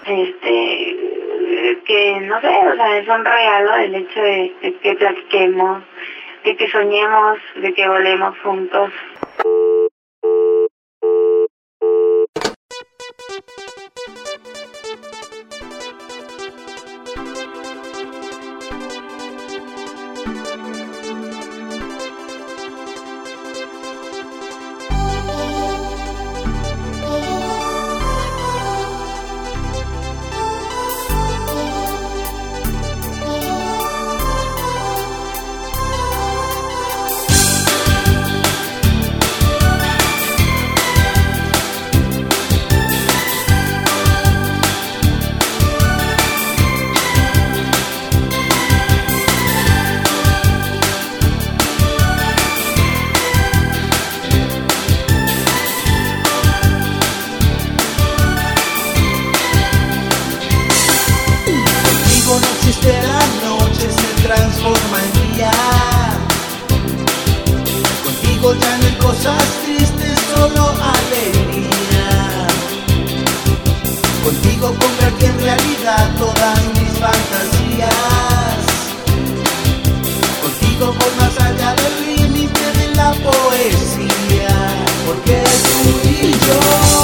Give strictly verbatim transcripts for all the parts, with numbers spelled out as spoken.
este, que no sé, o sea, es un regalo el hecho de, de que platiquemos, de que soñemos, de que volemos juntos. La noche se transforma en día. Contigo ya no hay cosas tristes, solo alegría. Contigo convertí en realidad todas mis fantasías. Contigo voy más allá del límite de la poesía. Porque tú y yo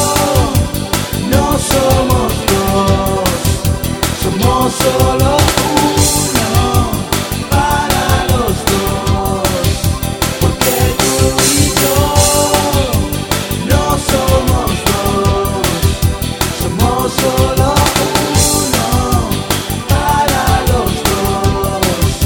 no somos dos, somos solo uno para los dos. Porque tú y yo no somos dos, somos solo uno para los dos.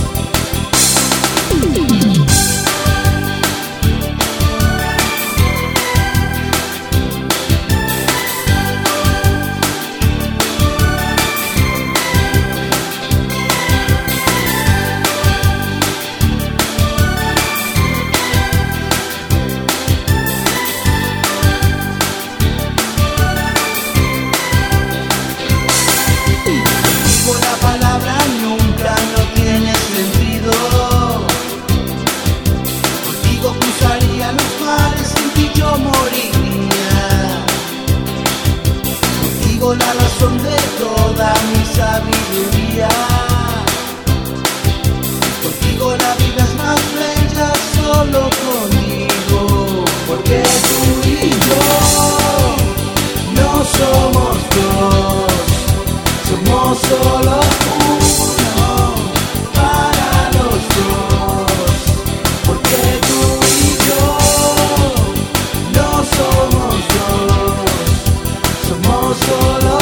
La razón de toda mi sabiduría. Contigo la vida es más bella, solo contigo. Porque tú y yo no somos dos, somos solo uno para los dos. Porque tú y yo no somos dos, somos solo